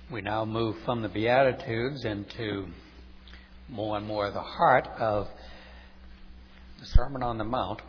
We now move from the Beatitudes into more and more of the heart of the Sermon on the Mount.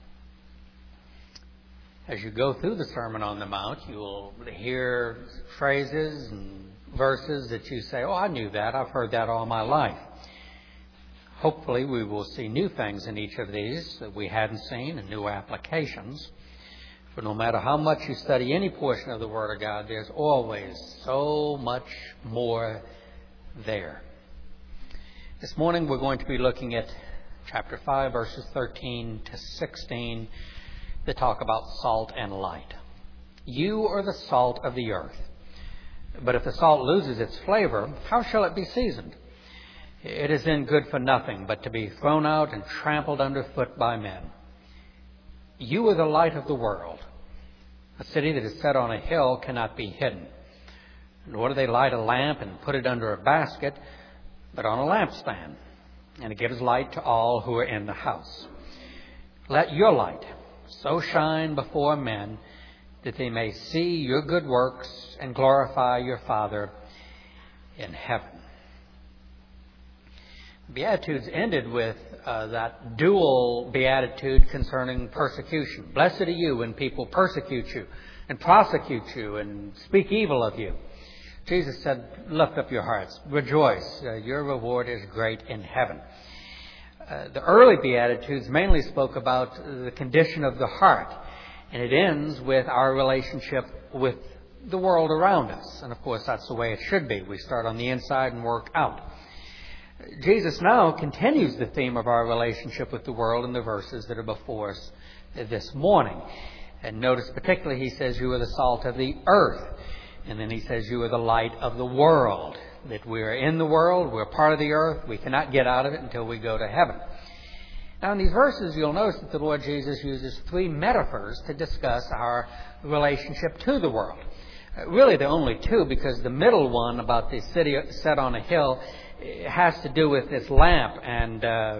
As you go through the Sermon on the Mount, you will hear phrases and verses that you say, "Oh, I knew that. I've heard that all my life." Hopefully, we will see new things in each of these that we hadn't seen and new applications. For no matter how much you study any portion of the Word of God, there's always so much more there. This morning we're going to be looking at chapter 5, verses 13 to 16, that talk about salt and light. You are the salt of the earth. But if the salt loses its flavor, how shall it be seasoned? It is then good for nothing but to be thrown out and trampled underfoot by men. You are the light of the world. A city that is set on a hill cannot be hidden. Nor do they light a lamp and put it under a basket, but on a lampstand, and it gives light to all who are in the house. Let your light so shine before men that they may see your good works and glorify your Father in heaven. Beatitudes ended with that dual beatitude concerning persecution. Blessed are you when people persecute you and prosecute you and speak evil of you. Jesus said, lift up your hearts, rejoice, your reward is great in heaven. The early Beatitudes mainly spoke about the condition of the heart, and it ends with our relationship with the world around us. And of course, that's the way it should be. We start on the inside and work out. Jesus now continues the theme of our relationship with the world in the verses that are before us this morning. And notice particularly he says, you are the salt of the earth. And then he says, you are the light of the world. That we are in the world, we're part of the earth, we cannot get out of it until we go to heaven. Now in these verses you'll notice that the Lord Jesus uses three metaphors to discuss our relationship to the world. Really there are only two, because the middle one about the city set on a hill has to do with this lamp, and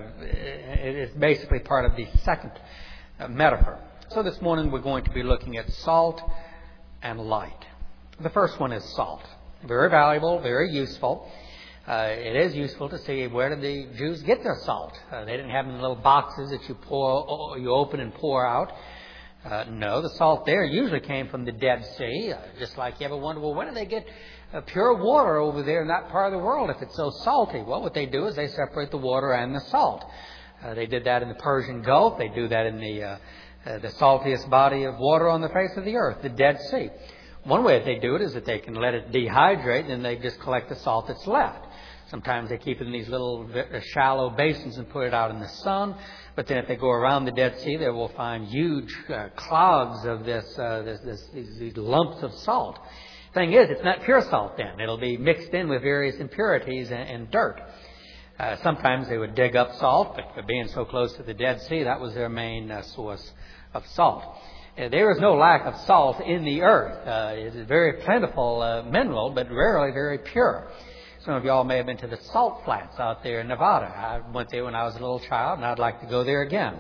it is basically part of the second metaphor. So this morning we're going to be looking at salt and light. The first one is salt. Very valuable, very useful. It is useful to see where did the Jews get their salt. They didn't have them in little boxes that you open and pour out. No, the salt there usually came from the Dead Sea. Just like you ever wonder, well, where do they get pure water over there in that part of the world if it's so salty? Well, what they do is they separate the water and the salt. They did that in the Persian Gulf. They do that in the saltiest body of water on the face of the earth, the Dead Sea. One way that they do it is that they can let it dehydrate, and then they just collect the salt that's left. Sometimes they keep it in these little shallow basins and put it out in the sun. But then if they go around the Dead Sea, they will find huge clogs of these lumps of salt. Thing is, it's not pure salt then. It'll be mixed in with various impurities and dirt. Sometimes they would dig up salt, but for being so close to the Dead Sea, that was their main source of salt. There is no lack of salt in the earth. It is a very plentiful mineral, but rarely very pure. Some of y'all may have been to the salt flats out there in Nevada. I went there when I was a little child, and I'd like to go there again.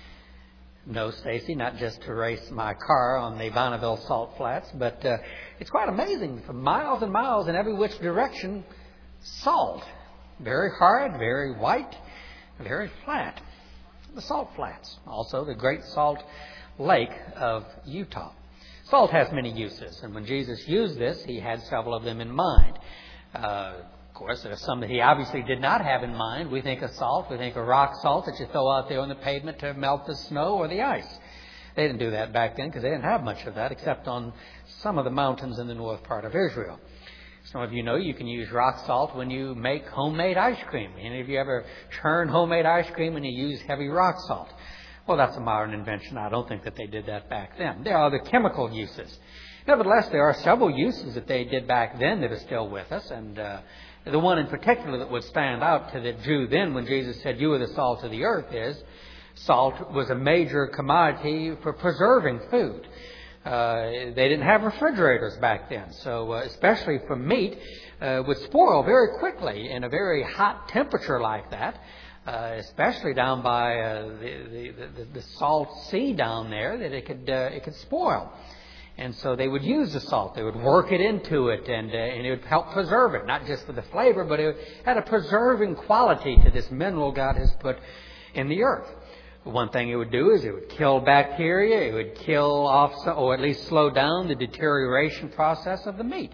No, Stacy, not just to race my car on the Bonneville salt flats, but it's quite amazing. For miles and miles in every which direction, salt. Very hard, very white, very flat. The salt flats. Also, the Great Salt Lake of Utah. Salt has many uses, and when Jesus used this, he had several of them in mind. Of course, there are some that he obviously did not have in mind. We think of salt, we think of rock salt that you throw out there on the pavement to melt the snow or the ice. They didn't do that back then because they didn't have much of that except on some of the mountains in the north part of Israel. Some of you know you can use rock salt when you make homemade ice cream. Any of you ever churn homemade ice cream and you use heavy rock salt? Well, that's a modern invention. I don't think that they did that back then. There are other chemical uses. Nevertheless, there are several uses that they did back then that are still with us. And the one in particular that would stand out to the Jew then when Jesus said, you are the salt of the earth, is salt was a major commodity for preserving food. They didn't have refrigerators back then. So especially for meat, would spoil very quickly in a very hot temperature like that. Especially down by the salt sea down there, that it could spoil. And so they would use the salt. They would work it into it, and it would help preserve it, not just for the flavor, but it had a preserving quality to this mineral God has put in the earth. One thing it would do is it would kill bacteria. It would kill off, or at least slow down the deterioration process of the meat.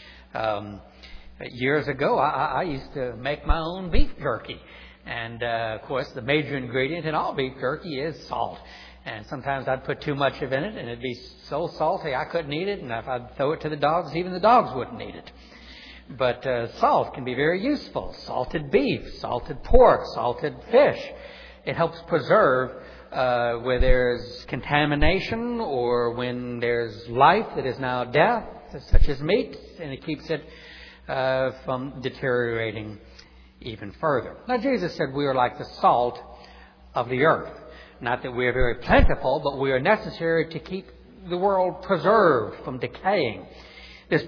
Years ago, I used to make my own beef jerky. And, of course, the major ingredient in all beef jerky is salt. And sometimes I'd put too much of it in it, and it'd be so salty I couldn't eat it. And if I'd throw it to the dogs, even the dogs wouldn't eat it. But salt can be very useful. Salted beef, salted pork, salted fish. It helps preserve where there's contamination or when there's life that is now death, such as meat, and it keeps it from deteriorating even further. Now, Jesus said we are like the salt of the earth. Not that we are very plentiful, but we are necessary to keep the world preserved from decaying. This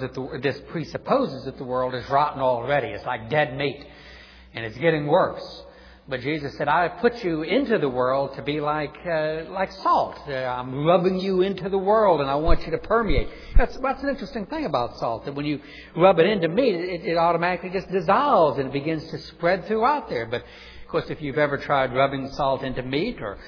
presupposes that the world is rotten already. It's like dead meat, and it's getting worse. But Jesus said, I put you into the world to be like salt. I'm rubbing you into the world, and I want you to permeate. That's an interesting thing about salt, that when you rub it into meat, it automatically just dissolves and it begins to spread throughout there. But, of course, if you've ever tried rubbing salt into meat, or,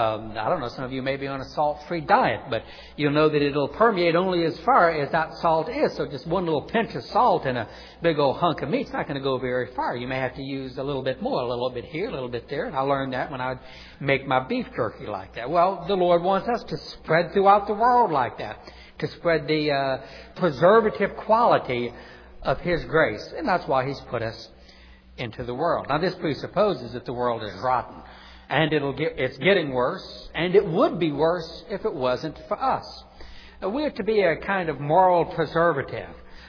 I don't know, some of you may be on a salt-free diet, but you'll know that it'll permeate only as far as that salt is. So just one little pinch of salt in a big old hunk of meat's not going to go very far. You may have to use a little bit more, a little bit here, a little bit there. And I learned that when I would make my beef jerky like that. Well, the Lord wants us to spread throughout the world like that, to spread the preservative quality of His grace. And that's why He's put us into the world. Now, this presupposes that the world is rotten, and it's getting worse, and it would be worse if it wasn't for us. We are to be a kind of moral preservative.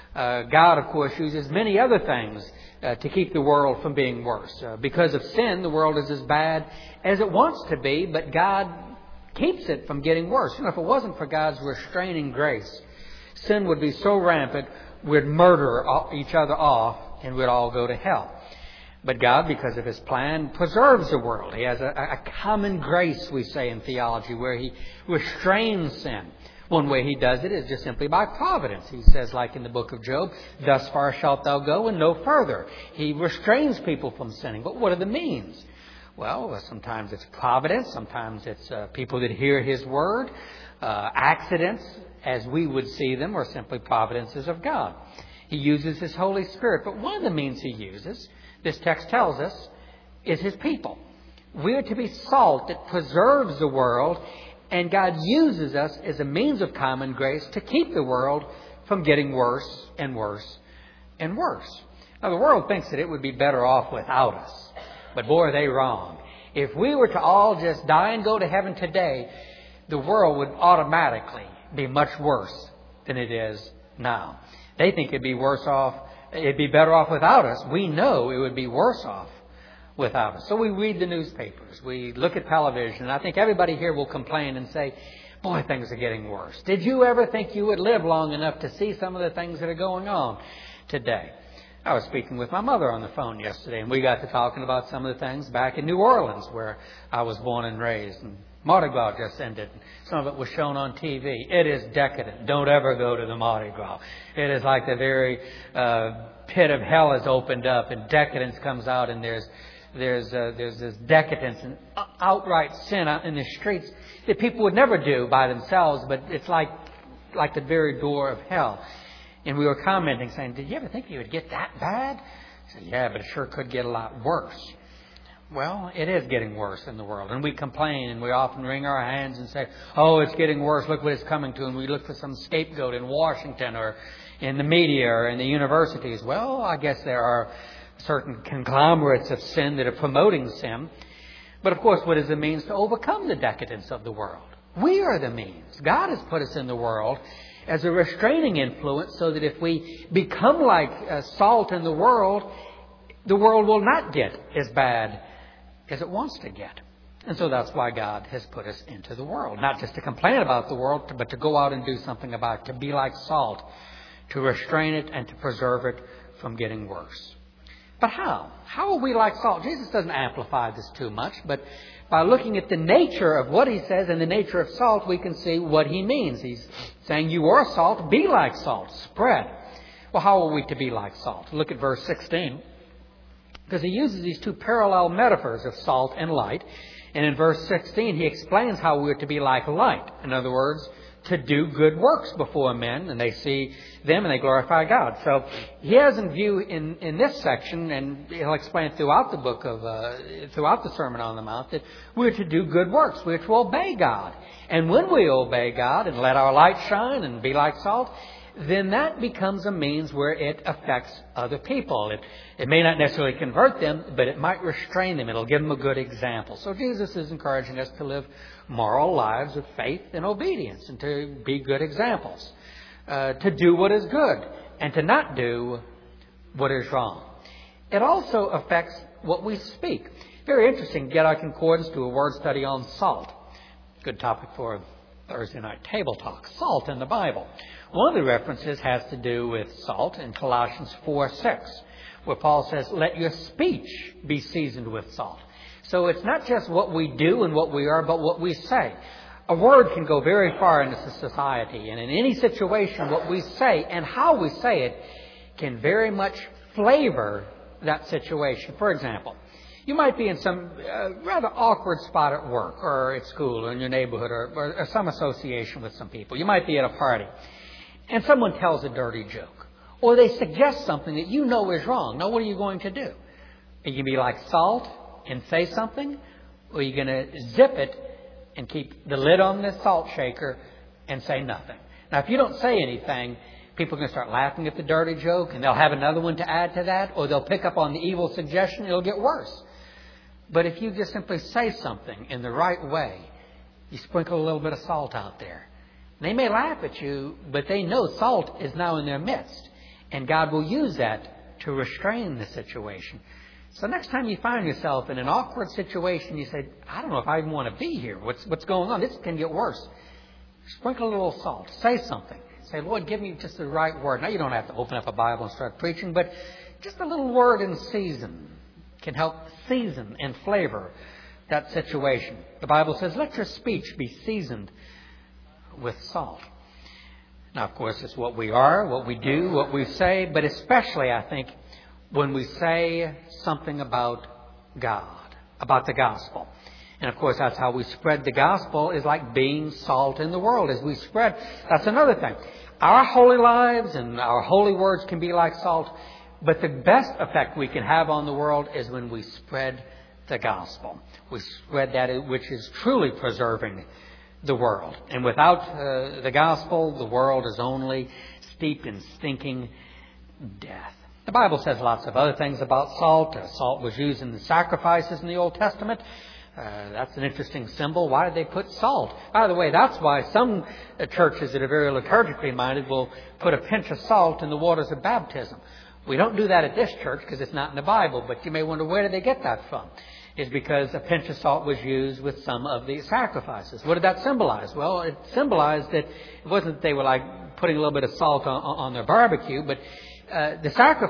God, of course, uses many other things to keep the world from being worse. Because of sin, the world is as bad as it wants to be, but God keeps it from getting worse. If it wasn't for God's restraining grace, sin would be so rampant, we'd murder each other off, and we'd all go to hell. But God, because of His plan, preserves the world. He has a common grace, we say in theology, where He restrains sin. One way He does it is just simply by providence. He says, like in the book of Job, thus far shalt thou go and no further. He restrains people from sinning. But what are the means? Well, sometimes it's providence. Sometimes it's people that hear His word. Accidents, as we would see them, are simply providences of God. He uses His Holy Spirit. But one of the means He uses, this text tells us, is His people. We are to be salt that preserves the world, and God uses us as a means of common grace to keep the world from getting worse and worse and worse. Now, the world thinks that it would be better off without us, but boy, are they wrong. If we were to all just die and go to heaven today, the world would automatically be much worse than it is now. They think it'd be better off without us. We know it would be worse off without us. So we read the newspapers. We look at television. I think everybody here will complain and say, boy, things are getting worse. Did you ever think you would live long enough to see some of the things that are going on today? I was speaking with my mother on the phone yesterday, and we got to talking about some of the things back in New Orleans, where I was born and raised. And Mardi Gras just ended. Some of it was shown on TV. It is decadent. Don't ever go to the Mardi Gras. It is like the very pit of hell is opened up, and decadence comes out, and there's this decadence and outright sin out in the streets that people would never do by themselves, but it's like the very door of hell. And we were commenting, saying, did you ever think it would get that bad? I said, yeah, but it sure could get a lot worse. Well, it is getting worse in the world. And we complain, and we often wring our hands and say, oh, it's getting worse. Look what it's coming to. And we look for some scapegoat in Washington or in the media or in the universities. Well, I guess there are certain conglomerates of sin that are promoting sin. But, of course, what is the means to overcome the decadence of the world? We are the means. God has put us in the world as a restraining influence so that if we become like salt in the world will not get as bad as it wants to get. And so that's why God has put us into the world. Not just to complain about the world, but to go out and do something about it, to be like salt, to restrain it and to preserve it from getting worse. But how? How are we like salt? Jesus doesn't amplify this too much, but by looking at the nature of what he says and the nature of salt, we can see what he means. He's saying, you are salt, be like salt, spread. Well, how are we to be like salt? Look at verse 16, because he uses these two parallel metaphors of salt and light. And in verse 16, he explains how we're to be like light. In other words, to do good works before men, and they see them and they glorify God. So he has in view in this section, and he'll explain it throughout the book of, throughout the Sermon on the Mount, that we're to do good works. We're to obey God. And when we obey God and let our light shine and be like salt, then that becomes a means where it affects other people. It may not necessarily convert them, but it might restrain them. It'll give them a good example. So Jesus is encouraging us to live moral lives of faith and obedience and to be good examples, to do what is good and to not do what is wrong. It also affects what we speak. Very interesting. Get our concordance, do a word study on salt. Good topic for Thursday night table talk. Salt in the Bible. One of the references has to do with salt in Colossians 4:6, where Paul says, let your speech be seasoned with salt. So it's not just what we do and what we are, but what we say. A word can go very far into society, and in any situation, what we say and how we say it can very much flavor that situation. For example, you might be in some rather awkward spot at work or at school or in your neighborhood or some association with some people. You might be at a party, and someone tells a dirty joke, or they suggest something that you know is wrong. Now, what are you going to do? Are you going to be like salt and say something, or are you going to zip it and keep the lid on this salt shaker and say nothing? Now, if you don't say anything, people are going to start laughing at the dirty joke, and they'll have another one to add to that, or they'll pick up on the evil suggestion. It'll get worse. But if you just simply say something in the right way, you sprinkle a little bit of salt out there. They may laugh at you, but they know salt is now in their midst. And God will use that to restrain the situation. So next time you find yourself in an awkward situation, you say, I don't know if I even want to be here. What's going on? This can get worse. Sprinkle a little salt. Say something. Say, Lord, give me just the right word. Now, you don't have to open up a Bible and start preaching, but just a little word in season can help season and flavor that situation. The Bible says, let your speech be seasoned with salt. Now, of course, it's what we are, what we do, what we say, but especially, I think, when we say something about God, about the gospel. And, of course, that's how we spread the gospel, is like being salt in the world. As we spread, that's another thing. Our holy lives and our holy words can be like salt, but the best effect we can have on the world is when we spread the gospel. We spread that which is truly preserving the world. And without the gospel, the world is only steeped in stinking death. The Bible says lots of other things about salt. Salt was used in the sacrifices in the Old Testament. That's an interesting symbol. Why did they put salt? By the way, that's why some churches that are very liturgically minded will put a pinch of salt in the waters of baptism. We don't do that at this church because it's not in the Bible, but you may wonder, where did they get that from? It's because a pinch of salt was used with some of the sacrifices. What did that symbolize? Well, it symbolized that it wasn't that they were like putting a little bit of salt on their barbecue, but the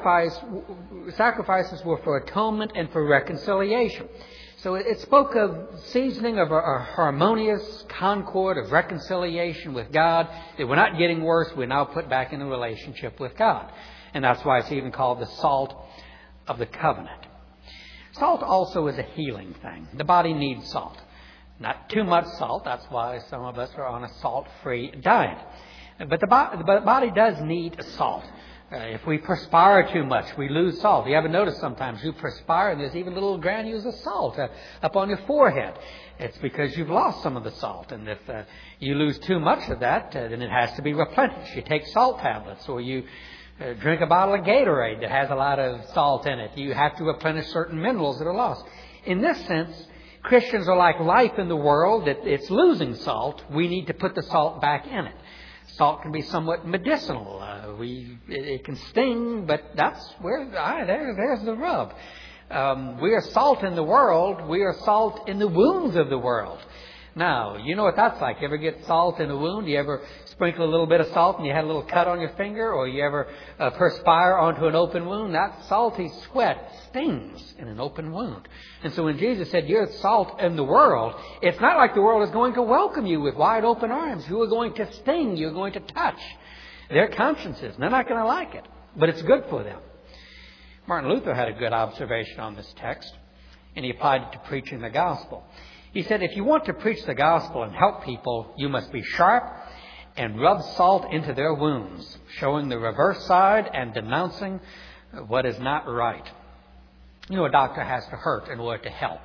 sacrifices were for atonement and for reconciliation. So it spoke of seasoning of a harmonious concord of reconciliation with God. That we're not getting worse. We're now put back in a relationship with God. And that's why it's even called the salt of the covenant. Salt also is a healing thing. The body needs salt. Not too much salt. That's why some of us are on a salt-free diet. But the body does need salt. If we perspire too much, we lose salt. You ever notice sometimes you perspire and there's even little granules of salt up on your forehead. It's because you've lost some of the salt. And if you lose too much of that, then it has to be replenished. You take salt tablets, or you drink a bottle of Gatorade that has a lot of salt in it. You have to replenish certain minerals that are lost. In this sense, Christians are like life in the world, that it's losing salt. We need to put the salt back in it. Salt can be somewhat medicinal. It can sting, but that's where, there's the rub. We are salt in the world. We are salt in the wounds of the world. Now, you know what that's like. You ever get salt in a wound? You ever sprinkle a little bit of salt and you had a little cut on your finger? Or you ever perspire onto an open wound? That salty sweat stings in an open wound. And so when Jesus said, you're salt in the world, it's not like the world is going to welcome you with wide open arms. You are going to sting. You're going to touch their consciences. They're not going to like it. But it's good for them. Martin Luther had a good observation on this text, and he applied it to preaching the gospel. He said, if you want to preach the gospel and help people, you must be sharp and rub salt into their wounds, showing the reverse side and denouncing what is not right. You know, a doctor has to hurt in order to help.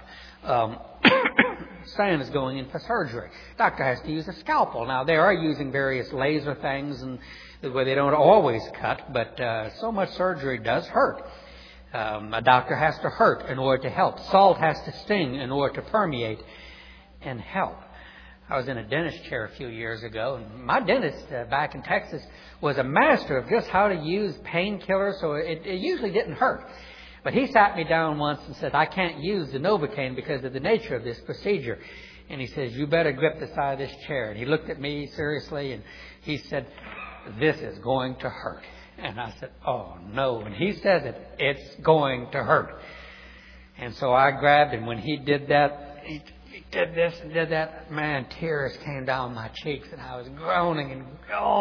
Stan is going in for surgery. Doctor has to use a scalpel. Now, they are using various laser things and where they don't always cut, but so much surgery does hurt. A doctor has to hurt in order to help. Salt has to sting in order to permeate and help. I was in a dentist chair a few years ago, and my dentist back in Texas was a master of just how to use painkillers, so it usually didn't hurt. But he sat me down once and said, I can't use the Novocaine because of the nature of this procedure. And he says, you better grip the side of this chair. And he looked at me seriously, and he said, this is going to hurt. And I said, oh, no. When he says it, it's going to hurt. And so I grabbed him. When he did that, he did this and did that. Man, tears came down my cheeks, and I was groaning, and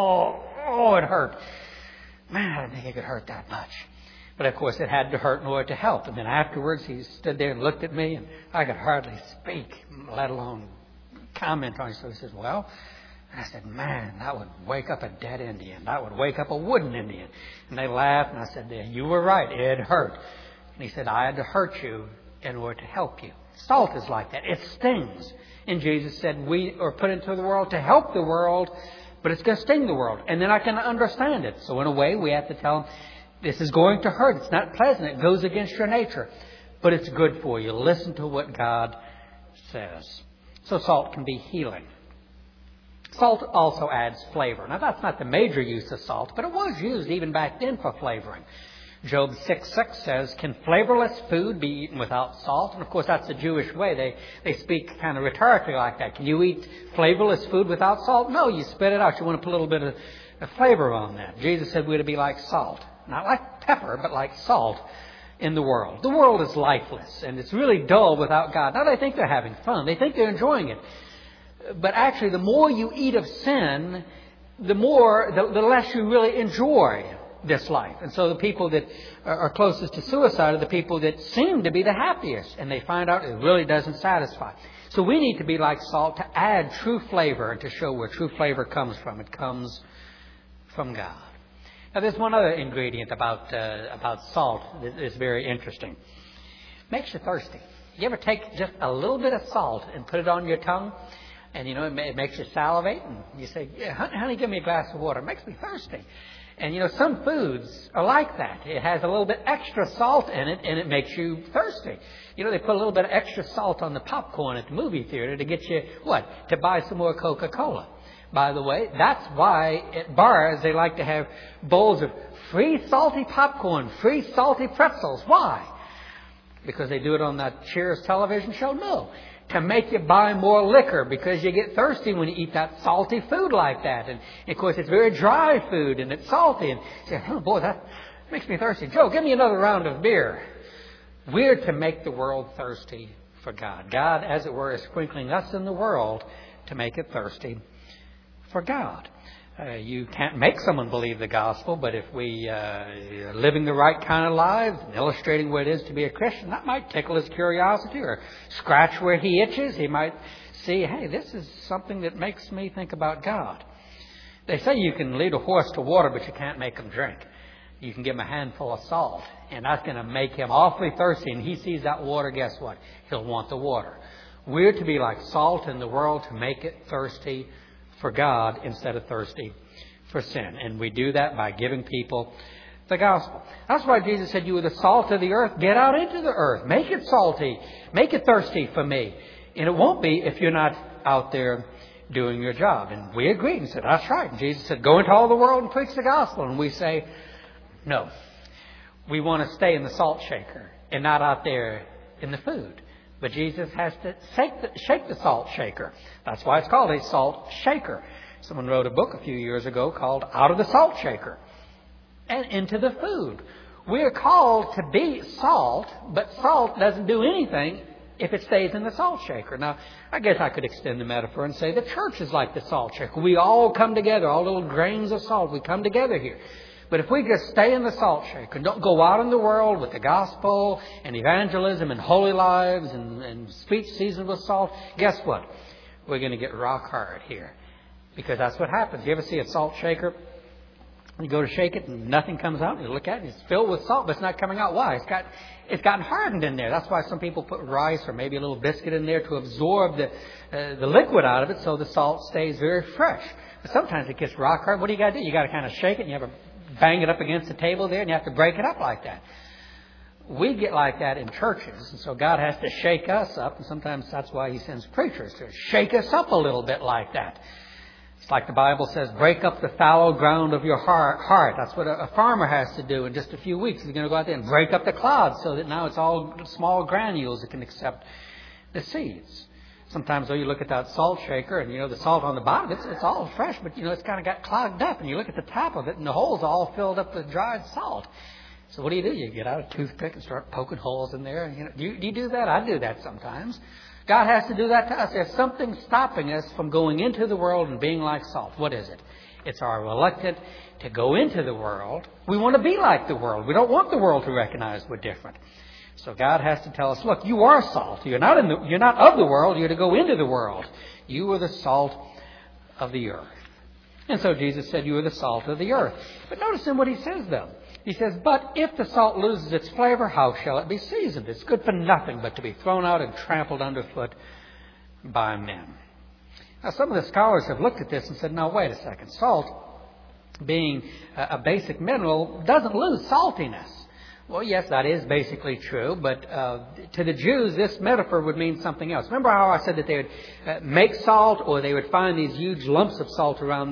it hurt. Man, I didn't think it could hurt that much. But, of course, it had to hurt in order to help. And then afterwards, he stood there and looked at me, and I could hardly speak, let alone comment on it. So he says, well... And I said, man, that would wake up a dead Indian. That would wake up a wooden Indian. And they laughed, and I said, yeah, you were right. It hurt. And he said, I had to hurt you in order to help you. Salt is like that. It stings. And Jesus said, we are put into the world to help the world, but it's going to sting the world. And they're not going to understand it. So in a way, we have to tell them, this is going to hurt. It's not pleasant. It goes against your nature. But it's good for you. Listen to what God says. So salt can be healing. Salt also adds flavor. Now, that's not the major use of salt, but it was used even back then for flavoring. Job 6:6 says, can flavorless food be eaten without salt? And, of course, that's the Jewish way. They speak kind of rhetorically like that. Can you eat flavorless food without salt? No, you spit it out. You want to put a little bit of flavor on that. Jesus said we're to be like salt. Not like pepper, but like salt in the world. The world is lifeless, and it's really dull without God. Now, they think they're having fun. They think they're enjoying it. But actually, the more you eat of sin, the less you really enjoy this life. And so the people that are closest to suicide are the people that seem to be the happiest. And they find out it really doesn't satisfy. So we need to be like salt to add true flavor and to show where true flavor comes from. It comes from God. Now, there's one other ingredient about salt that is very interesting. Makes you thirsty. You ever take just a little bit of salt and put it on your tongue? And, you know, it makes you salivate. And you say, yeah, honey, give me a glass of water. It makes me thirsty. And, you know, some foods are like that. It has a little bit extra salt in it, and it makes you thirsty. You know, they put a little bit of extra salt on the popcorn at the movie theater to get you, to buy some more Coca-Cola. By the way, that's why at bars they like to have bowls of free salty popcorn, free salty pretzels. Why? Because they do it on that Cheers television show? No. To make you buy more liquor because you get thirsty when you eat that salty food like that. And, of course, it's very dry food and it's salty. And you say, oh, boy, that makes me thirsty. Joe, give me another round of beer. We're to make the world thirsty for God. God, as it were, is sprinkling us in the world to make it thirsty for God. You can't make someone believe the gospel, but if we are living the right kind of lives, illustrating what it is to be a Christian, that might tickle his curiosity or scratch where he itches. He might see, hey, this is something that makes me think about God. They say you can lead a horse to water, but you can't make him drink. You can give him a handful of salt, and that's going to make him awfully thirsty. And he sees that water, guess what? He'll want the water. We're to be like salt in the world to make it thirsty for God instead of thirsty for sin. And we do that by giving people the gospel. That's why Jesus said, you are the salt of the earth. Get out into the earth. Make it salty. Make it thirsty for me. And it won't be if you're not out there doing your job. And we agreed and said, that's right. And Jesus said, go into all the world and preach the gospel. And we say, no. We want to stay in the salt shaker and not out there in the food. But Jesus has to shake the salt shaker. That's why it's called a salt shaker. Someone wrote a book a few years ago called Out of the Salt Shaker and Into the Food. We are called to be salt, but salt doesn't do anything if it stays in the salt shaker. Now, I guess I could extend the metaphor and say the church is like the salt shaker. We all come together, all little grains of salt. We come together here. But if we just stay in the salt shaker and don't go out in the world with the gospel and evangelism and holy lives and speech seasoned with salt, guess what? We're going to get rock hard here. Because that's what happens. You ever see a salt shaker? You go to shake it and nothing comes out. You look at it, it's filled with salt, but it's not coming out. Why? It's gotten hardened in there. That's why some people put rice or maybe a little biscuit in there to absorb the liquid out of it so the salt stays very fresh. But sometimes it gets rock hard. What do you got to do? You got to kind of shake it and you have to bang it up against the table there and you have to break it up like that. We get like that in churches, and so God has to shake us up, and sometimes that's why He sends preachers to shake us up a little bit like that. It's like the Bible says, break up the fallow ground of your heart. That's what a farmer has to do in just a few weeks. He's going to go out there and break up the clods so that now it's all small granules that can accept the seeds. Sometimes, though, you look at that salt shaker and, the salt on the bottom, it's all fresh, but, it's kind of got clogged up. And you look at the top of it and the holes all filled up with dried salt. So what do? You get out a toothpick and start poking holes in there. Do you do that? I do that sometimes. God has to do that to us. There's something stopping us from going into the world and being like salt. What is it? It's our reluctance to go into the world. We want to be like the world. We don't want the world to recognize we're different. So God has to tell us, look, you are salt. You're not of the world. You're to go into the world. You are the salt of the earth. And so Jesus said, you are the salt of the earth. But notice in what He says, though. He says, but if the salt loses its flavor, how shall it be seasoned? It's good for nothing but to be thrown out and trampled underfoot by men. Now, some of the scholars have looked at this and said, now, wait a second. Salt, being a basic mineral, doesn't lose saltiness. Well, yes, that is basically true, but to the Jews, this metaphor would mean something else. Remember how I said that they would make salt, or they would find these huge lumps of salt around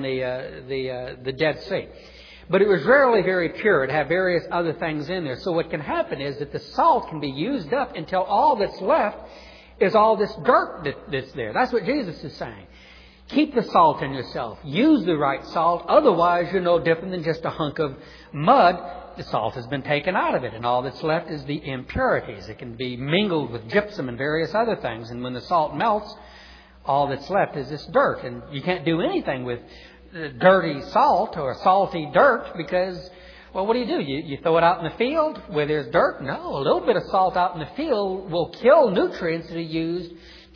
the Dead Sea. But it was rarely very pure. It had various other things in there. So what can happen is that the salt can be used up until all that's left is all this dirt that's there. That's what Jesus is saying. Keep the salt in yourself. Use the right salt. Otherwise, you're no different than just a hunk of mud. The salt has been taken out of it, and all that's left is the impurities. It can be mingled with gypsum and various other things. And when the salt melts, all that's left is this dirt. And you can't do anything with dirty salt or salty dirt because, well, what do? You throw it out in the field where there's dirt? No, a little bit of salt out in the field will kill nutrients that are used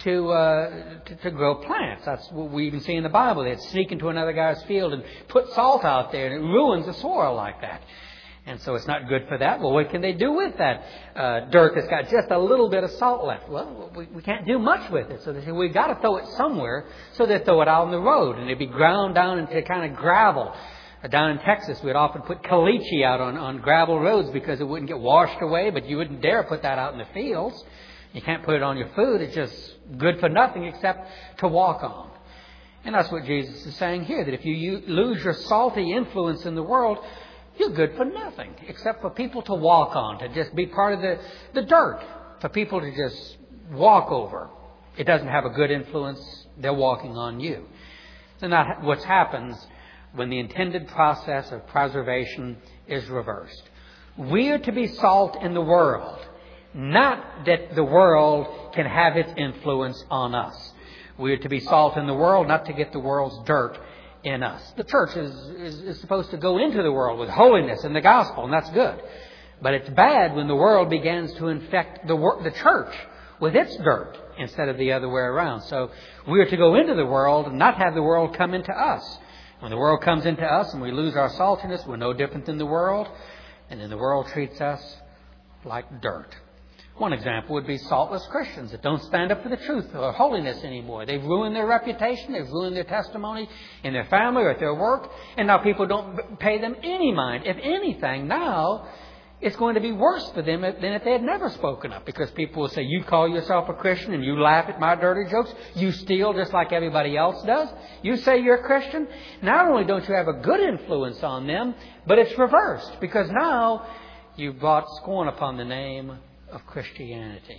to grow plants. That's what we even see in the Bible. They'd sneak into another guy's field and put salt out there, and it ruins the soil like that. And so it's not good for that. Well, what can they do with that dirt that's got just a little bit of salt left? Well, we can't do much with it. So they say, we've got to throw it somewhere. So they throw it out on the road, and it'd be ground down into kind of gravel. Down in Texas, we'd often put caliche out on gravel roads because it wouldn't get washed away, but you wouldn't dare put that out in the fields. You can't put it on your food. It's just good for nothing except to walk on. And that's what Jesus is saying here, that if you lose your salty influence in the world, you're good for nothing except for people to walk on, to just be part of the dirt, for people to just walk over. It doesn't have a good influence. They're walking on you. So now what happens when the intended process of preservation is reversed. We are to be salt in the world, not that the world can have its influence on us. We are to be salt in the world, not to get the world's dirt in us. The church is supposed to go into the world with holiness and the gospel, and that's good. But it's bad when the world begins to infect the church with its dirt instead of the other way around. So we are to go into the world and not have the world come into us. When the world comes into us and we lose our saltiness, we're no different than the world, and then the world treats us like dirt. One example would be saltless Christians that don't stand up for the truth or holiness anymore. They've ruined their reputation. They've ruined their testimony in their family or at their work. And now people don't pay them any mind. If anything, now it's going to be worse for them than if they had never spoken up. Because people will say, you call yourself a Christian and you laugh at my dirty jokes. You steal just like everybody else does. You say you're a Christian. Not only don't you have a good influence on them, but it's reversed. Because now you've brought scorn upon the name of Christianity.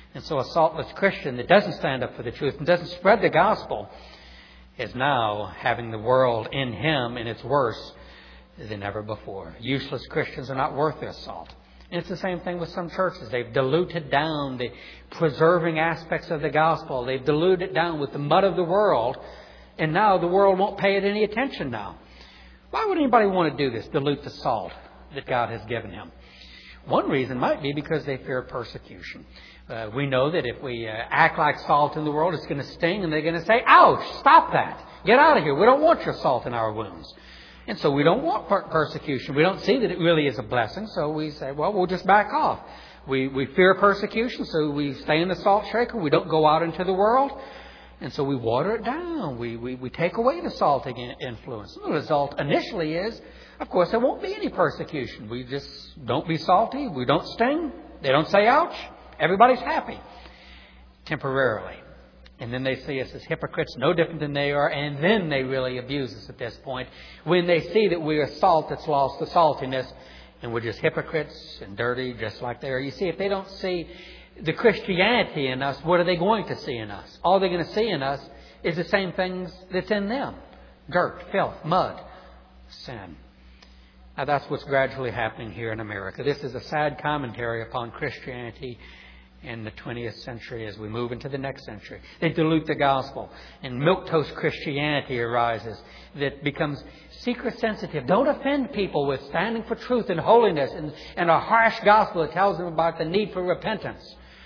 And so a saltless Christian that doesn't stand up for the truth and doesn't spread the gospel is now having the world in him, and it's worse than ever before. Useless Christians are not worth their salt. And it's the same thing with some churches. They've diluted down the preserving aspects of the gospel. They've diluted it down with the mud of the world, and now the world won't pay it any attention now. Why would anybody want to do this, dilute the salt that God has given him? One reason might be because they fear persecution. We know that if we act like salt in the world, it's going to sting, and they're going to say, ouch, stop that. Get out of here. We don't want your salt in our wounds. And so we don't want persecution. We don't see that it really is a blessing, so we say, well, we'll just back off. We fear persecution, so we stay in the salt shaker. We don't go out into the world. And so we water it down. We take away the salting influence. The result initially is, of course, there won't be any persecution. We just don't be salty. We don't sting. They don't say ouch. Everybody's happy temporarily. And then they see us as hypocrites, no different than they are. And then they really abuse us at this point when they see that we are salt that's lost the saltiness and we're just hypocrites and dirty just like they are. You see, if they don't see the Christianity in us, what are they going to see in us? All they're going to see in us is the same things that's in them. Dirt, filth, mud, sin. Now that's what's gradually happening here in America. This is a sad commentary upon Christianity in the 20th century as we move into the next century. They dilute the gospel, and milquetoast Christianity arises that becomes seeker sensitive. Don't offend people with standing for truth and holiness and a harsh gospel that tells them about the need for repentance.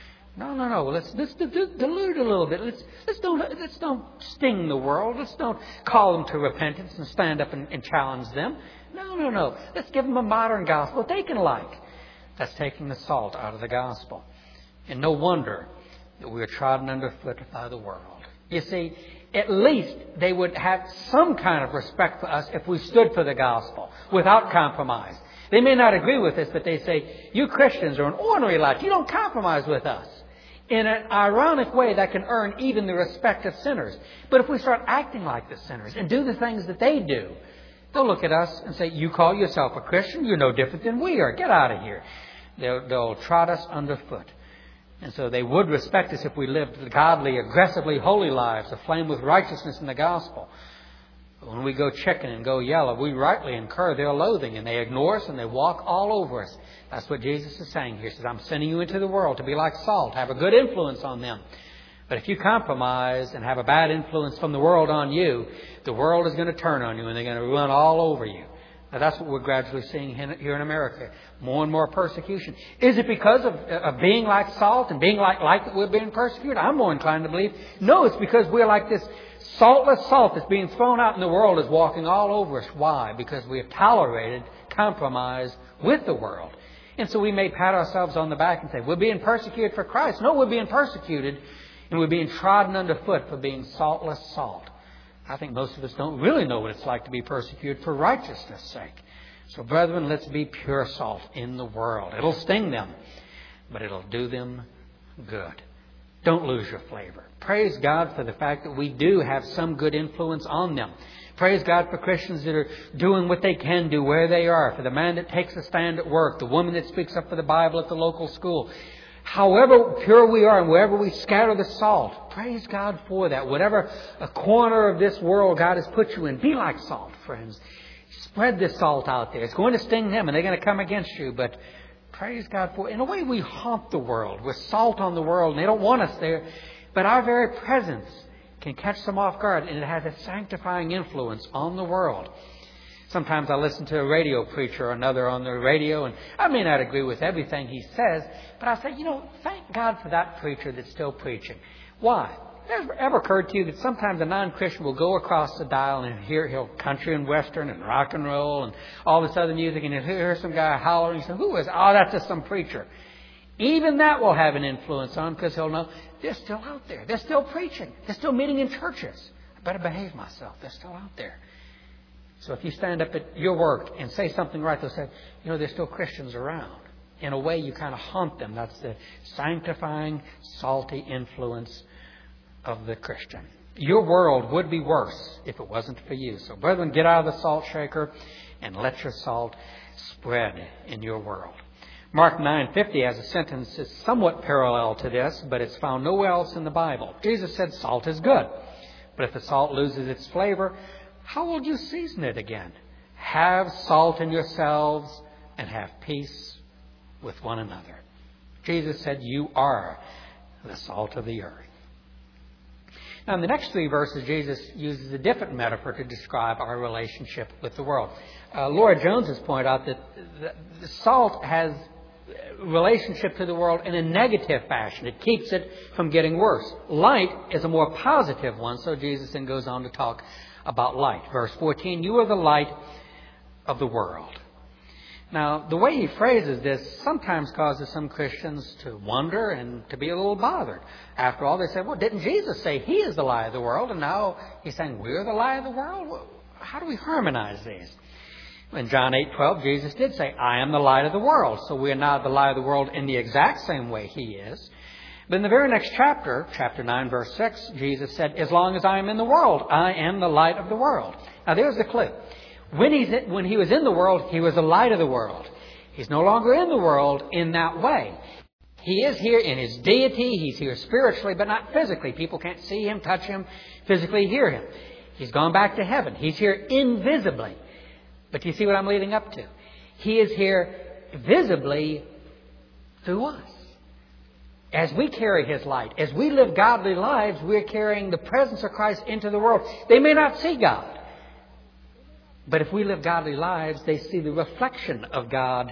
No. Let's dilute a little bit. Let's don't sting the world. Let's don't call them to repentance and stand up and challenge them. No. Let's give them a modern gospel that they can like. That's taking the salt out of the gospel. And no wonder that we are trodden underfoot by the world. You see, at least they would have some kind of respect for us if we stood for the gospel without compromise. They may not agree with us, but they say, you Christians are an ornery lot. You don't compromise with us. In an ironic way, that can earn even the respect of sinners. But if we start acting like the sinners and do the things that they do, they'll look at us and say, you call yourself a Christian? You're no different than we are. Get out of here. They'll trot us underfoot. And so they would respect us if we lived godly, aggressively holy lives, aflame with righteousness in the gospel. But when we go chicken and go yellow, we rightly incur their loathing, and they ignore us and they walk all over us. That's what Jesus is saying here. He says, I'm sending you into the world to be like salt, have a good influence on them. But if you compromise and have a bad influence from the world on you, the world is going to turn on you and they're going to run all over you. Now, that's what we're gradually seeing here in America. More and more persecution. Is it because of being like salt and being like light that we're being persecuted? I'm more inclined to believe, no, it's because we're like this saltless salt that's being thrown out in the world is walking all over us. Why? Because we have tolerated compromise with the world. And so we may pat ourselves on the back and say, we're being persecuted for Christ. No, we're being persecuted and we're being trodden underfoot for being saltless salt. I think most of us don't really know what it's like to be persecuted for righteousness' sake. So, brethren, let's be pure salt in the world. It'll sting them, but it'll do them good. Don't lose your flavor. Praise God for the fact that we do have some good influence on them. Praise God for Christians that are doing what they can do where they are. For the man that takes a stand at work, the woman that speaks up for the Bible at the local school. However pure we are and wherever we scatter the salt, praise God for that. Whatever a corner of this world God has put you in, be like salt, friends. Spread this salt out there. It's going to sting them and they're going to come against you, but praise God for it. In a way, we haunt the world. We're salt on the world and they don't want us there, but our very presence can catch them off guard and it has a sanctifying influence on the world. Sometimes I listen to a radio preacher or another on the radio, and I may not agree with everything he says, but I say, thank God for that preacher that's still preaching. Why? Has it ever occurred to you that sometimes a non-Christian will go across the dial and he'll country and western and rock and roll and all this other music, and he'll hear some guy hollering, and he says, who is it? Oh, that's just some preacher. Even that will have an influence on him because he'll know they're still out there. They're still preaching. They're still meeting in churches. I better behave myself. They're still out there. So if you stand up at your work and say something right, they'll say, there's still Christians around. In a way, you kind of haunt them. That's the sanctifying, salty influence of the Christian. Your world would be worse if it wasn't for you. So, brethren, get out of the salt shaker and let your salt spread in your world. Mark 9:50 has a sentence that's somewhat parallel to this, but it's found nowhere else in the Bible. Jesus said salt is good, but if the salt loses its flavor, how will you season it again? Have salt in yourselves and have peace with one another. Jesus said, you are the salt of the earth. Now, in the next 3 verses, Jesus uses a different metaphor to describe our relationship with the world. Laura Jones has pointed out that the salt has relationship to the world in a negative fashion. It keeps it from getting worse. Light is a more positive one, so Jesus then goes on to talk about light. Verse 14, you are the light of the world. Now, the way he phrases this sometimes causes some Christians to wonder and to be a little bothered. After all, they say, well, didn't Jesus say he is the light of the world? And now he's saying we're the light of the world? Well, how do we harmonize these? In John 8:12, Jesus did say, I am the light of the world. So we are not the light of the world in the exact same way he is. But in the very next chapter, chapter 9, verse 6, Jesus said, as long as I am in the world, I am the light of the world. Now there's the clue. When he was in the world, he was the light of the world. He's no longer in the world in that way. He is here in his deity. He's here spiritually, but not physically. People can't see him, touch him, physically hear him. He's gone back to heaven. He's here invisibly. But do you see what I'm leading up to? He is here visibly through us. As we carry his light, as we live godly lives, we're carrying the presence of Christ into the world. They may not see God. But if we live godly lives, they see the reflection of God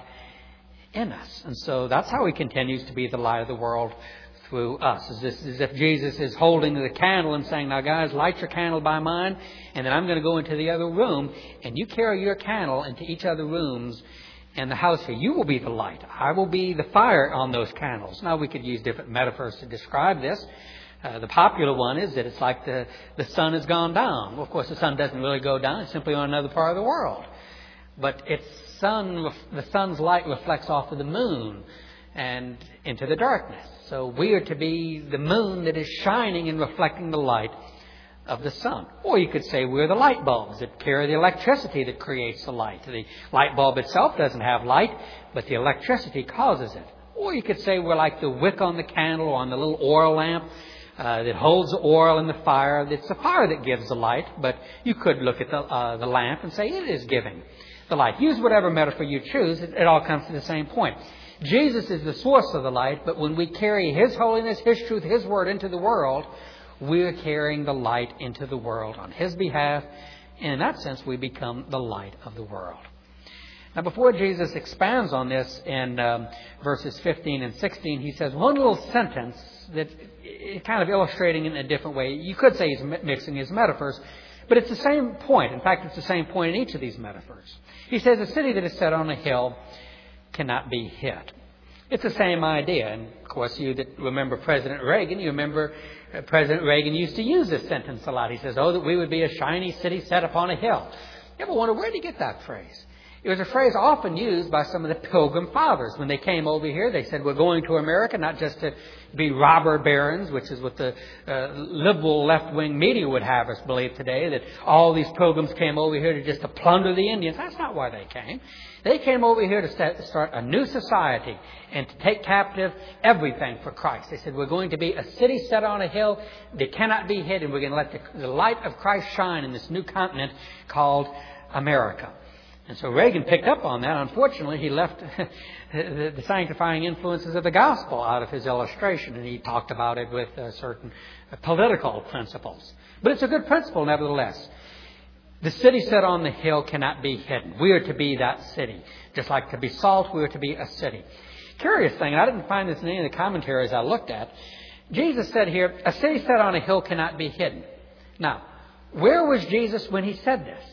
in us. And so that's how he continues to be the light of the world through us. As if Jesus is holding the candle and saying, now guys, light your candle by mine, and then I'm going to go into the other room, and you carry your candle into each other rooms in the house here. You will be the light. I will be the fire on those candles. Now we could use different metaphors to describe this. The popular one is that it's like the sun has gone down. Well, of course, the sun doesn't really go down. It's simply on another part of the world. But the sun's light reflects off of the moon and into the darkness. So we are to be the moon that is shining and reflecting the light of the sun. Or you could say we're the light bulbs that carry the electricity that creates the light. The light bulb itself doesn't have light, but the electricity causes it. Or you could say we're like the wick on the candle or on the little oil lamp that holds the oil in the fire. It's the fire that gives the light, but you could look at the lamp and say it is giving the light. Use whatever metaphor you choose. It all comes to the same point. Jesus is the source of the light, but when we carry his holiness, his truth, his word into the world, we're carrying the light into the world on his behalf. And in that sense, we become the light of the world. Now, before Jesus expands on this in verses 15 and 16, he says one little sentence that is kind of illustrating in a different way. You could say he's mixing his metaphors, but it's the same point. In fact, it's the same point in each of these metaphors. He says a city that is set on a hill cannot be hid. It's the same idea. And, of course, you that remember President Reagan, you remember President Reagan used to use this sentence a lot. He says, oh, that we would be a shiny city set upon a hill. You ever wonder, where did he get that phrase? It was a phrase often used by some of the Pilgrim Fathers. When they came over here, they said, we're going to America not just to be robber barons, which is what the liberal left-wing media would have us believe today, that all these pilgrims came over here to plunder the Indians. That's not why they came. They came over here to start a new society and to take captive everything for Christ. They said, we're going to be a city set on a hill that cannot be hid, and we're going to let the light of Christ shine in this new continent called America. And so Reagan picked up on that. Unfortunately, he left the sanctifying influences of the gospel out of his illustration, and he talked about it with certain political principles. But it's a good principle, nevertheless. The city set on the hill cannot be hidden. We are to be that city. Just like to be salt, we are to be a city. Curious thing, I didn't find this in any of the commentaries I looked at. Jesus said here, a city set on a hill cannot be hidden. Now, where was Jesus when he said this?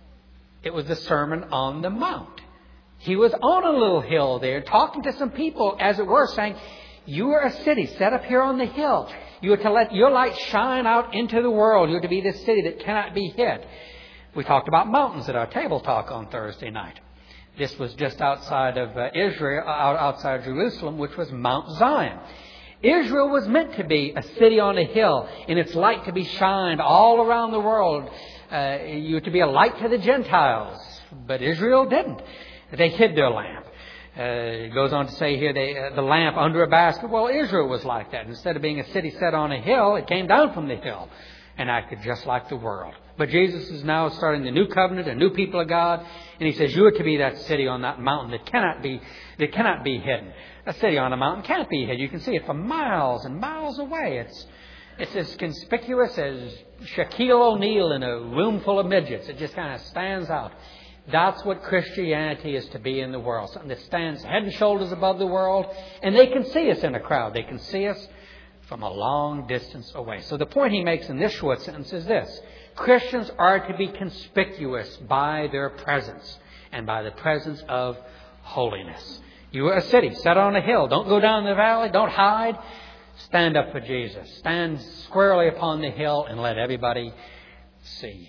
It was the Sermon on the Mount. He was on a little hill there talking to some people, as it were, saying, you are a city set up here on the hill. You are to let your light shine out into the world. You are to be this city that cannot be hid. We talked about mountains at our table talk on Thursday night. This was just outside of Israel, outside of Jerusalem, which was Mount Zion. Israel was meant to be a city on a hill, and its light to be shined all around the world. You were to be a light to the Gentiles, but Israel didn't. They hid their lamp. It goes on to say here, the lamp under a basket. Well, Israel was like that. Instead of being a city set on a hill, it came down from the hill and acted just like the world. But Jesus is now starting the new covenant, a new people of God. And He says, you are to be that city on that mountain that cannot be hidden. A city on a mountain can't be hidden. You can see it from miles and miles away. It's as conspicuous as Shaquille O'Neal in a room full of midgets. It just kind of stands out. That's what Christianity is to be in the world. Something that stands head and shoulders above the world. And they can see us in a crowd. They can see us from a long distance away. So the point he makes in this short sentence is this. Christians are to be conspicuous by their presence and by the presence of holiness. You are a city set on a hill. Don't go down the valley. Don't hide. Stand up for Jesus. Stand squarely upon the hill and let everybody see you.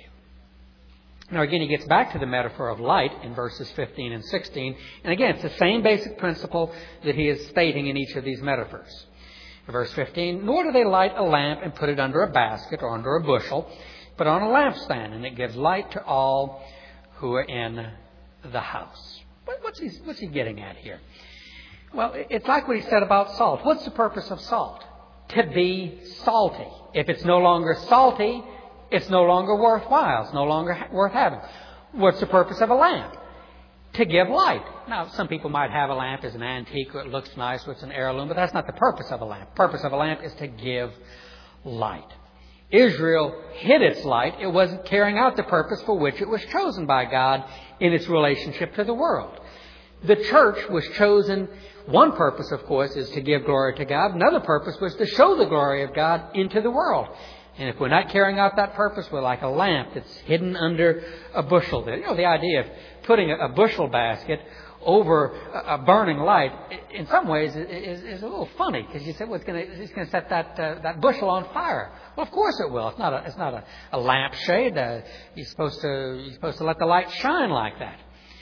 Now again, he gets back to the metaphor of light in verses 15 and 16. And again, it's the same basic principle that he is stating in each of these metaphors. Verse 15, nor do they light a lamp and put it under a basket or under a bushel, but on a lampstand, and it gives light to all who are in the house. What's he getting at here? Well, it's like what he said about salt. What's the purpose of salt? To be salty. If it's no longer salty, it's no longer worthwhile. It's no longer worth having. What's the purpose of a lamp? To give light. Now, some people might have a lamp as an antique or it looks nice or it's an heirloom, but that's not the purpose of a lamp. The purpose of a lamp is to give light. Israel hid its light. It wasn't carrying out the purpose for which it was chosen by God in its relationship to the world. The church was chosen. One purpose, of course, is to give glory to God. Another purpose was to show the glory of God into the world. And if we're not carrying out that purpose, we're like a lamp that's hidden under a bushel. You know, the idea of putting a bushel basket over a burning light, in some ways, is a little funny. Because you say, well, it's going to set that bushel on fire. Well, of course it will. It's not a lampshade. You're supposed to let the light shine like that.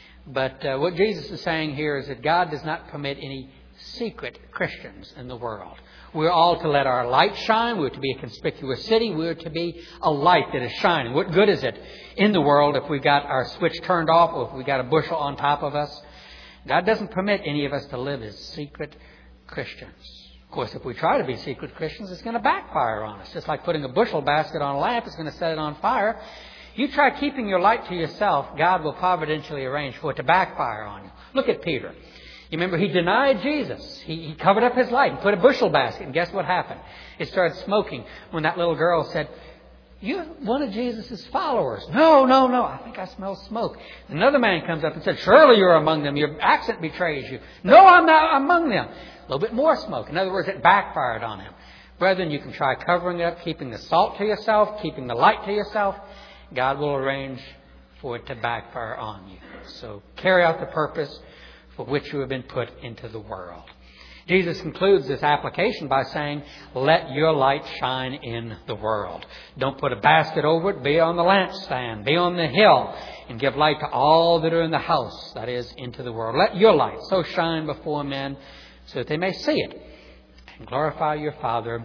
But what Jesus is saying here is that God does not permit any secret Christians in the world. We're all to let our light shine. We're to be a conspicuous city. We're to be a light that is shining. What good is it in the world if we've got our switch turned off or if we've got a bushel on top of us? God doesn't permit any of us to live as secret Christians. Of course, if we try to be secret Christians, it's going to backfire on us. Just like putting a bushel basket on a lamp is going to set it on fire. You try keeping your light to yourself, God will providentially arrange for it to backfire on you. Look at Peter. You remember, he denied Jesus. He covered up his light and put a bushel basket. And guess what happened? It started smoking when that little girl said, "You're one of Jesus' followers." No. I think I smell smoke. Another man comes up and said, "Surely you're among them. Your accent betrays you." "No, I'm not among them." A little bit more smoke. In other words, it backfired on him. Brethren, you can try covering it up, keeping the salt to yourself, keeping the light to yourself. God will arrange for it to backfire on you. So carry out the purpose for which you have been put into the world. Jesus concludes this application by saying, let your light shine in the world. Don't put a basket over it. Be on the lampstand. Be on the hill and give light to all that are in the house, that is, into the world. Let your light so shine before men so that they may see it and glorify your Father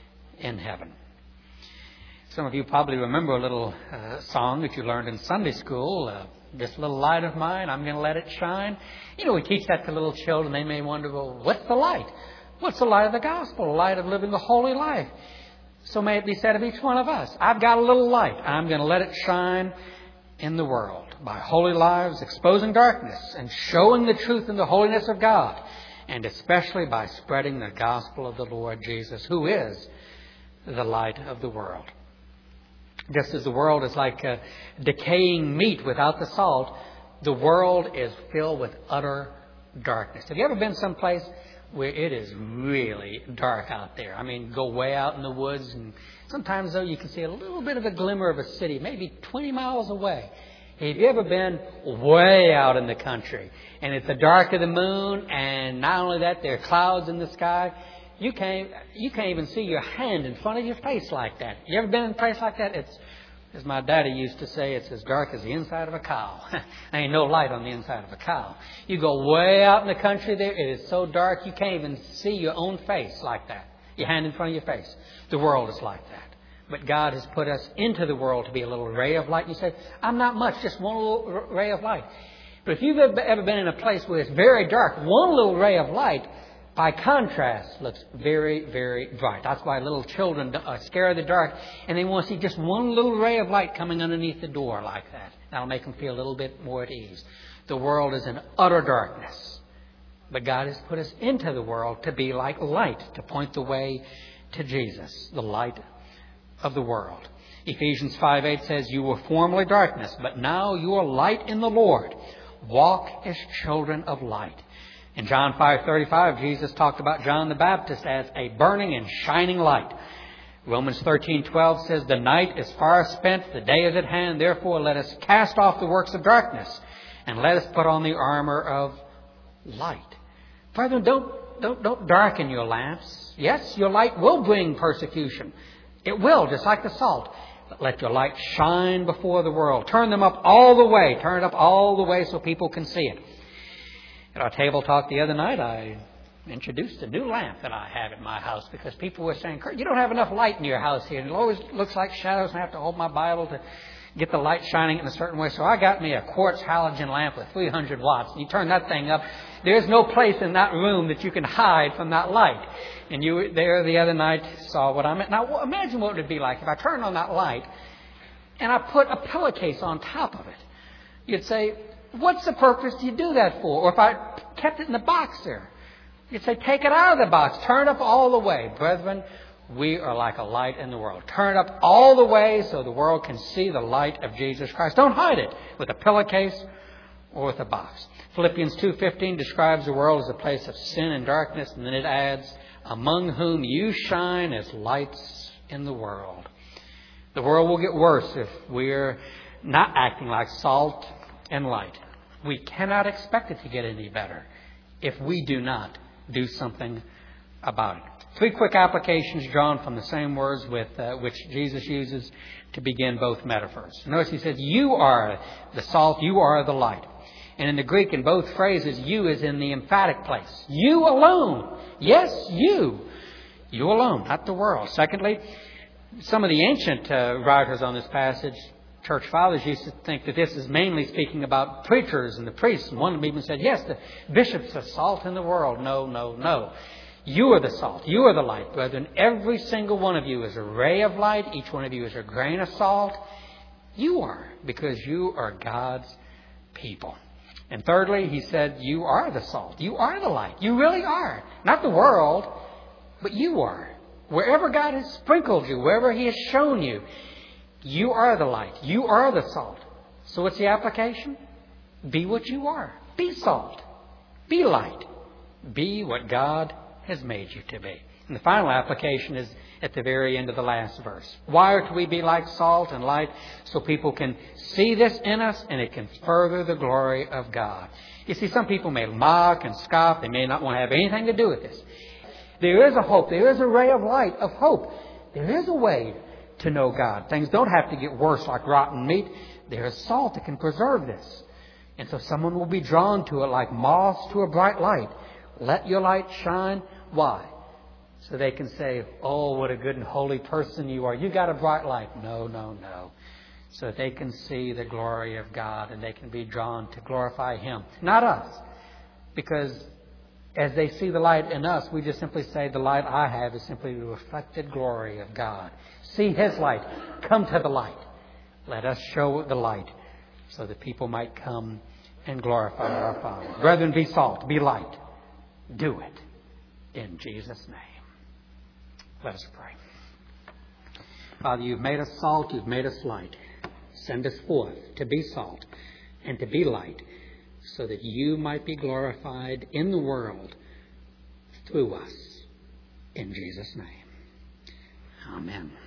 in heaven. Some of you probably remember a little song that you learned in Sunday school. This little light of mine, I'm going to let it shine. You know, we teach that to little children. They may wonder, well, what's the light? What's the light of the gospel? The light of living a holy life. So may it be said of each one of us, I've got a little light. I'm going to let it shine in the world by holy lives, exposing darkness and showing the truth and the holiness of God. And especially by spreading the gospel of the Lord Jesus, who is the light of the world. Just as the world is like decaying meat without the salt, the world is filled with utter darkness. Have you ever been someplace where it is really dark out there? I mean, go way out in the woods, and sometimes, though, you can see a little bit of a glimmer of a city, maybe 20 miles away. Have you ever been way out in the country, and it's the dark of the moon, and not only that, there are clouds in the sky? You can't even see your hand in front of your face like that. You ever been in a place like that? It's, as my daddy used to say, it's as dark as the inside of a cow. There ain't no light on the inside of a cow. You go way out in the country there, it is so dark you can't even see your own face like that. Your hand in front of your face. The world is like that. But God has put us into the world to be a little ray of light. And you say, I'm not much, just one little ray of light. But if you've ever been in a place where it's very dark, one little ray of light, by contrast, looks very, very bright. That's why little children are scared of the dark, and they want to see just one little ray of light coming underneath the door like that. That'll make them feel a little bit more at ease. The world is in utter darkness. But God has put us into the world to be like light, to point the way to Jesus, the light of the world. Ephesians 5:8 says, "You were formerly darkness, but now you are light in the Lord. Walk as children of light." In John 5:35, Jesus talked about John the Baptist as a burning and shining light. Romans 13:12 says, "The night is far spent, the day is at hand. Therefore let us cast off the works of darkness, and let us put on the armor of light." Brethren, don't darken your lamps. Yes, your light will bring persecution. It will, just like the salt. But let your light shine before the world. Turn them up all the way. Turn it up all the way so people can see it. At our table talk the other night, I introduced a new lamp that I have at my house because people were saying, "Kurt, you don't have enough light in your house here. And it always looks like shadows, and I have to hold my Bible to get the light shining in a certain way." So I got me a quartz halogen lamp with 300 watts. And you turn that thing up, there's no place in that room that you can hide from that light. And you were there the other night, saw what I meant. Now imagine what it would be like if I turned on that light and I put a pillowcase on top of it. You'd say, "What's the purpose do you do that for?" Or if I kept it in the box there, you'd say, "Take it out of the box. Turn it up all the way." Brethren, we are like a light in the world. Turn it up all the way so the world can see the light of Jesus Christ. Don't hide it with a pillowcase or with a box. Philippians 2:15 describes the world as a place of sin and darkness, and then it adds, "Among whom you shine as lights in the world." The world will get worse if we're not acting like salt and light. We cannot expect it to get any better if we do not do something about it. 3 quick applications drawn from the same words with which Jesus uses to begin both metaphors. Notice he says, "You are the salt, you are the light." And in the Greek, in both phrases, "you" is in the emphatic place. You alone. Yes, you. You alone, not the world. Secondly, some of the ancient writers on this passage, church fathers, used to think that this is mainly speaking about preachers and the priests. And one of them even said, "Yes, the bishops are salt in the world." No, no, no. You are the salt. You are the light, brethren. Every single one of you is a ray of light. Each one of you is a grain of salt. You are, because you are God's people. And thirdly, he said, you are the salt. You are the light. You really are. Not the world, but you are. Wherever God has sprinkled you, wherever he has shown you, you are the light. You are the salt. So what's the application? Be what you are. Be salt. Be light. Be what God has made you to be. And the final application is at the very end of the last verse. Why are we be like salt and light? So people can see this in us and it can further the glory of God. You see, some people may mock and scoff. They may not want to have anything to do with this. There is a hope. There is a ray of light, of hope. There is a way to know God. Things don't have to get worse like rotten meat. There is salt that can preserve this. And so someone will be drawn to it like moths to a bright light. Let your light shine. Why? So they can say, "Oh, what a good and holy person you are. You got a bright light." No, no, no. So that they can see the glory of God and they can be drawn to glorify him. Not us. Because as they see the light in us, we just simply say the light I have is simply the reflected glory of God. See his light. Come to the light. Let us show the light so that people might come and glorify our Father. Brethren, be salt, be light. Do it in Jesus' name. Let us pray. Father, you've made us salt, you've made us light. Send us forth to be salt and to be light so that you might be glorified in the world through us. In Jesus' name. Amen.